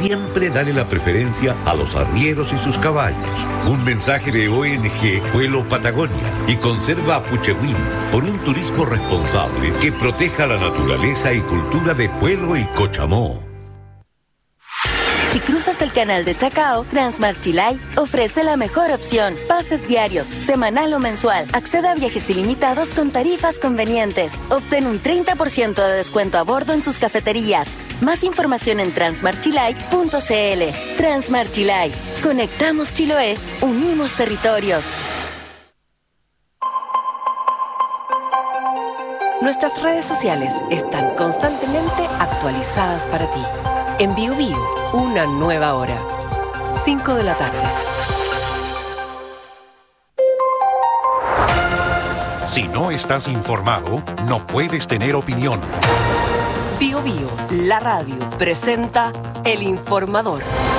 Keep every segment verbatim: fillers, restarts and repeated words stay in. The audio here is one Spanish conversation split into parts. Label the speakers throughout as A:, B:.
A: siempre dale la preferencia a los arrieros y sus caballos. Un mensaje de O N G Pueblo Patagonia y Conserva Puchehuín por un turismo responsable que proteja la naturaleza y cultura de Pueblo y Cochamó.
B: Si cruzas el canal de Chacao, Transmart Chilay ofrece la mejor opción. Pases diarios, semanal o mensual. Accede a viajes ilimitados con tarifas convenientes. Obtén un treinta por ciento de descuento a bordo en sus cafeterías. Más información en transmart chilay punto c l. Transmart Chilay. Conectamos Chiloé. Unimos territorios.
C: Nuestras redes sociales están constantemente actualizadas para ti. En Bio Bio, una nueva hora. cinco de la tarde.
D: Si no estás informado, no puedes tener opinión.
C: Bio Bio, la radio, presenta El Informador.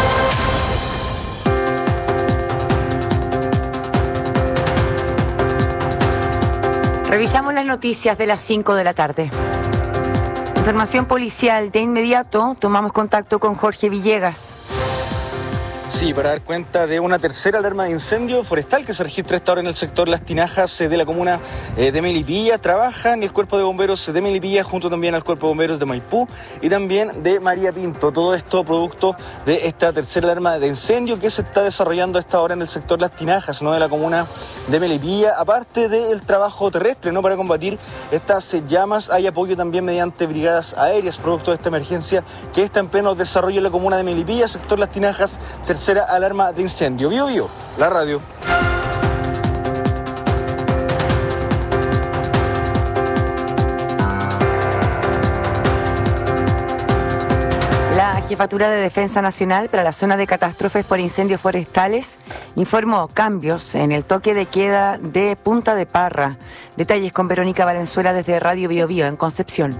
E: Revisamos las noticias de las cinco de la tarde. Información policial. De inmediato tomamos contacto con Jorge Villegas.
F: Sí, para dar cuenta de una tercera alarma de incendio forestal que se registra esta hora en el sector Las Tinajas eh, de la comuna eh, de Melipilla. Trabajan el cuerpo de bomberos de Melipilla junto también al cuerpo de bomberos de Maipú y también de María Pinto. Todo esto producto de esta tercera alarma de incendio que se está desarrollando a esta hora en el sector Las Tinajas, ¿no?, de la comuna de Melipilla. Aparte del trabajo terrestre, ¿no?, para combatir estas eh, llamas, hay apoyo también mediante brigadas aéreas producto de esta emergencia que está en pleno desarrollo en la comuna de Melipilla, sector Las Tinajas, tercera alarma de incendio. Bio Bio, la radio.
E: La Jefatura de Defensa Nacional para la zona de catástrofes por incendios forestales informó cambios en el toque de queda de Punta de Parra. Detalles con Verónica Valenzuela desde Radio Bio Bio en Concepción.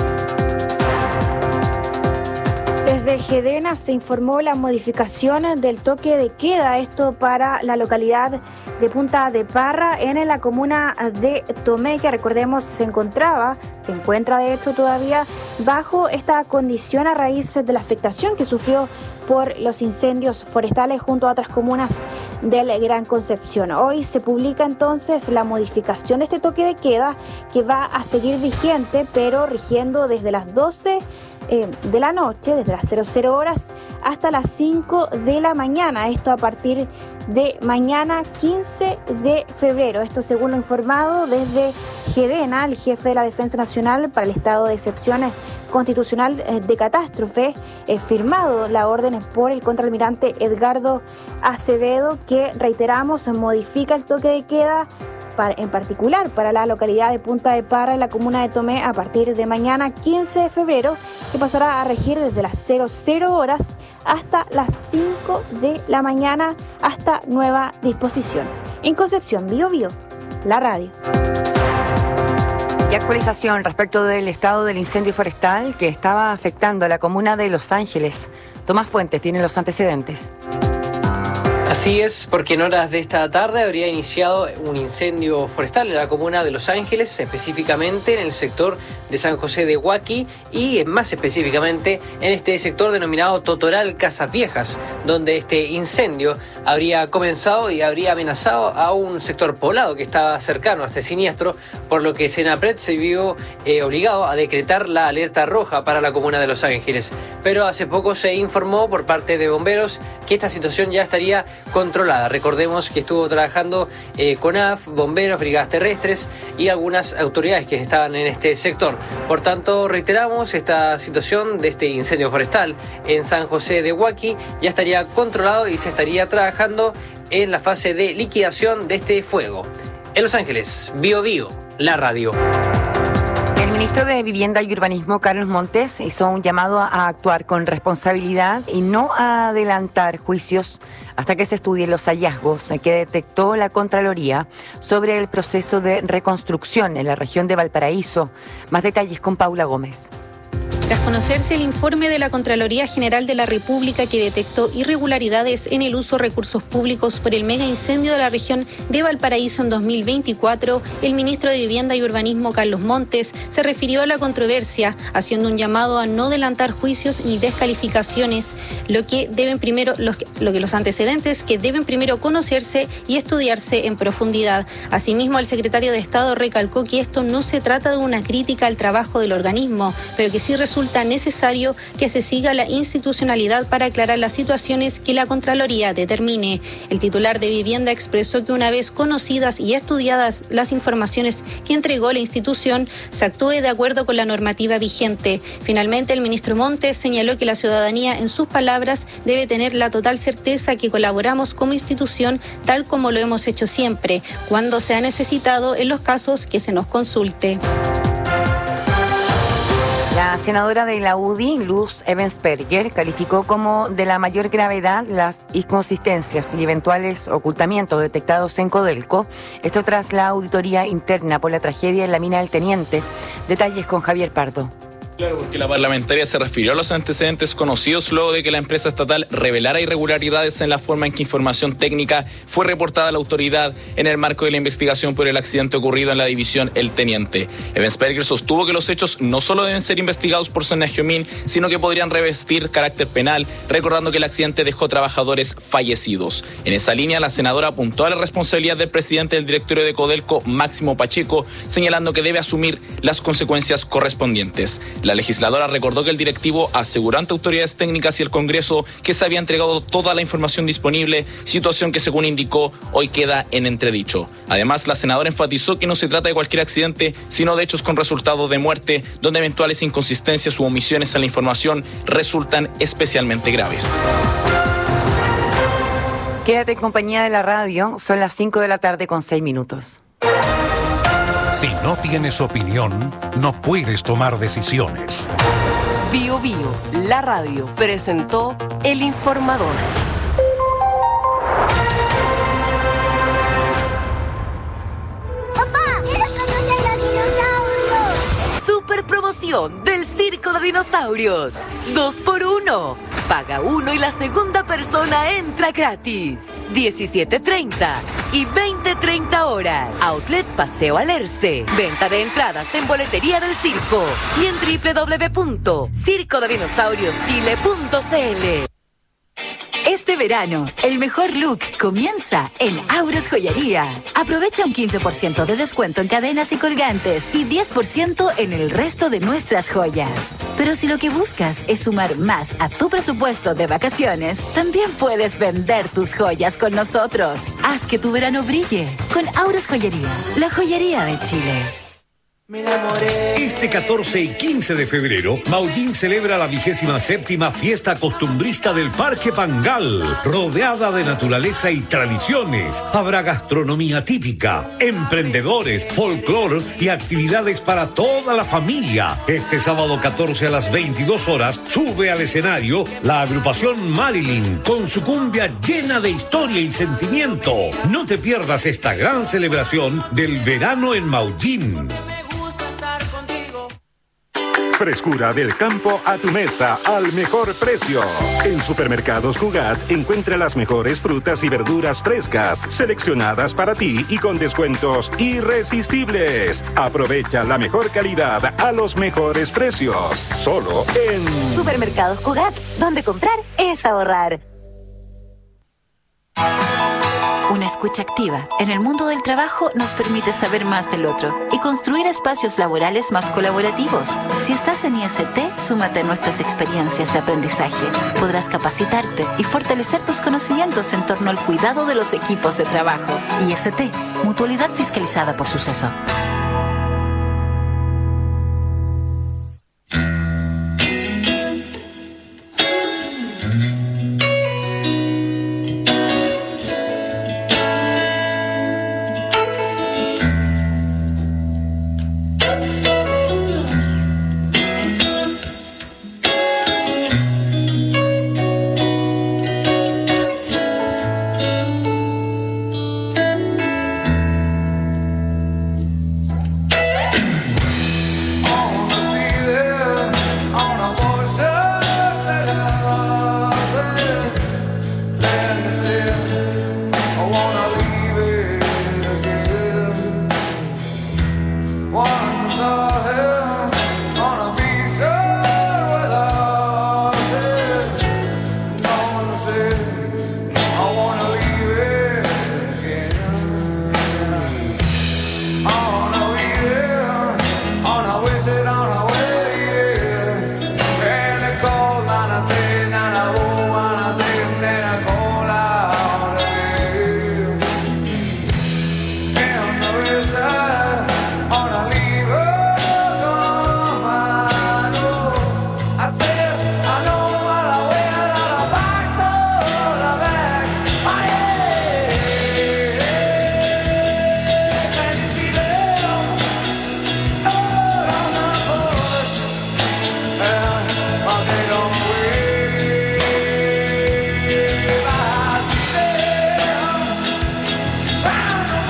G: Desde Gedena se informó la modificación del toque de queda, esto para la localidad de Punta de Parra en la comuna de Tomé, que recordemos se encontraba, se encuentra de hecho todavía bajo esta condición a raíz de la afectación que sufrió por los incendios forestales junto a otras comunas del Gran Concepción. Hoy se publica entonces la modificación de este toque de queda que va a seguir vigente, pero rigiendo desde las doce eh, de la noche, desde las cero horas hasta las cinco de la mañana. Esto a partir de mañana quince de febrero. Esto según lo informado desde Gedena, el jefe de la Defensa Nacional para el estado de excepciones constitucional de catástrofe, eh, firmado la orden por el contraalmirante Edgardo Acevedo, que reiteramos modifica el toque de queda para, en particular para la localidad de Punta de Parra en la comuna de Tomé a partir de mañana quince de febrero, que pasará a regir desde las cero horas hasta las cinco de la mañana hasta nueva disposición. En Concepción, Bio Bio, la radio.
E: Y actualización respecto del estado del incendio forestal que estaba afectando a la comuna de Los Ángeles. Tomás Fuentes tiene los antecedentes.
H: Así es, porque en horas de esta tarde habría iniciado un incendio forestal en la comuna de Los Ángeles, específicamente en el sector de San José de Huaki y más específicamente en este sector denominado Totoral Casas Viejas, donde este incendio habría comenzado y habría amenazado a un sector poblado que estaba cercano a este siniestro, por lo que Senapred se vio eh, obligado a decretar la alerta roja para la comuna de Los Ángeles. Pero hace poco se informó por parte de bomberos que esta situación ya estaría controlada. Recordemos que estuvo trabajando eh, CONAF, bomberos, brigadas terrestres y algunas autoridades que estaban en este sector. Por tanto, reiteramos, esta situación de este incendio forestal en San José de Huaki ya estaría controlado y se estaría trabajando en la fase de liquidación de este fuego. En Los Ángeles, Bio Bio, la radio.
E: El ministro de Vivienda y Urbanismo, Carlos Montes, hizo un llamado a actuar con responsabilidad y no a adelantar juicios hasta que se estudien los hallazgos que detectó la Contraloría sobre el proceso de reconstrucción en la región de Valparaíso. Más detalles con Paula Gómez.
I: Tras conocerse el informe de la Contraloría General de la República que detectó irregularidades en el uso de recursos públicos por el mega incendio de la región de Valparaíso en dos mil veinticuatro, el ministro de Vivienda y Urbanismo, Carlos Montes, se refirió a la controversia, haciendo un llamado a no adelantar juicios ni descalificaciones, lo que deben primero, los, lo que los antecedentes que deben primero conocerse y estudiarse en profundidad. Asimismo, el secretario de Estado recalcó que esto no se trata de una crítica al trabajo del organismo, pero que sí resulta necesario que se siga la institucionalidad para aclarar las situaciones que la Contraloría determine. El titular de Vivienda expresó que una vez conocidas y estudiadas las informaciones que entregó la institución, se actúe de acuerdo con la normativa vigente. Finalmente, el ministro Montes señaló que la ciudadanía, en sus palabras, debe tener la total certeza que colaboramos como institución tal como lo hemos hecho siempre, cuando se ha necesitado en los casos que se nos consulte.
E: La senadora de la U D I, Luz Ebensperger, calificó como de la mayor gravedad las inconsistencias y eventuales ocultamientos detectados en Codelco. Esto tras la auditoría interna por la tragedia en la mina del Teniente. Detalles con Javier Pardo.
J: Claro, porque la parlamentaria se refirió a los antecedentes conocidos luego de que la empresa estatal revelara irregularidades en la forma en que información técnica fue reportada a la autoridad en el marco de la investigación por el accidente ocurrido en la división El Teniente. Ebensperger sostuvo que los hechos no solo deben ser investigados por Sonagiomín, sino que podrían revestir carácter penal, recordando que el accidente dejó trabajadores fallecidos. En esa línea, la senadora apuntó a la responsabilidad del presidente del directorio de Codelco, Máximo Pacheco, señalando que debe asumir las consecuencias correspondientes. La legisladora recordó que el directivo aseguró ante autoridades técnicas y el Congreso que se había entregado toda la información disponible, situación que, según indicó, hoy queda en entredicho. Además, la senadora enfatizó que no se trata de cualquier accidente, sino de hechos con resultado de muerte, donde eventuales inconsistencias u omisiones en la información resultan especialmente graves.
E: Quédate en compañía de la radio, son las cinco de la tarde con seis minutos.
D: Si no tienes opinión, no puedes tomar decisiones.
C: Bio Bio, la radio, presentó El Informador.
K: ¡Papá! ¡Quiero conocer los dinosaurios!
L: Super promoción del Circo de Dinosaurios. Dos por uno. Paga uno y la segunda persona entra gratis. diecisiete treinta y veinte treinta horas. Outlet Paseo Alerce. Venta de entradas en boletería del circo y en doble u doble u doble u punto circo de dinosaurios chile punto c l. Este verano, el mejor look comienza en Auros Joyería. Aprovecha un quince por ciento de descuento en cadenas y colgantes y diez por ciento en el resto de nuestras joyas. Pero si lo que buscas es sumar más a tu presupuesto de vacaciones, también puedes vender tus joyas con nosotros. Haz que tu verano brille con Auros Joyería, la joyería de Chile.
A: Me enamoré. Este catorce y quince de febrero, Maullín celebra la vigésima séptima fiesta costumbrista del Parque Pangal, rodeada de naturaleza y tradiciones. Habrá gastronomía típica, emprendedores, folclor y actividades para toda la familia. Este sábado catorce a las veintidós horas sube al escenario la agrupación Marilyn con su cumbia llena de historia y sentimiento. No te pierdas esta gran celebración del verano en Maullín.
M: Frescura del campo a tu mesa al mejor precio. En Supermercados Cugat encuentra las mejores frutas y verduras frescas, seleccionadas para ti y con descuentos irresistibles. Aprovecha la mejor calidad a los mejores precios. Solo en
N: Supermercados Cugat, donde comprar es ahorrar.
O: Una escucha activa en el mundo del trabajo nos permite saber más del otro y construir espacios laborales más colaborativos. Si estás en I S T, súmate a nuestras experiencias de aprendizaje. Podrás capacitarte y fortalecer tus conocimientos en torno al cuidado de los equipos de trabajo. I S T, mutualidad fiscalizada por Suceso.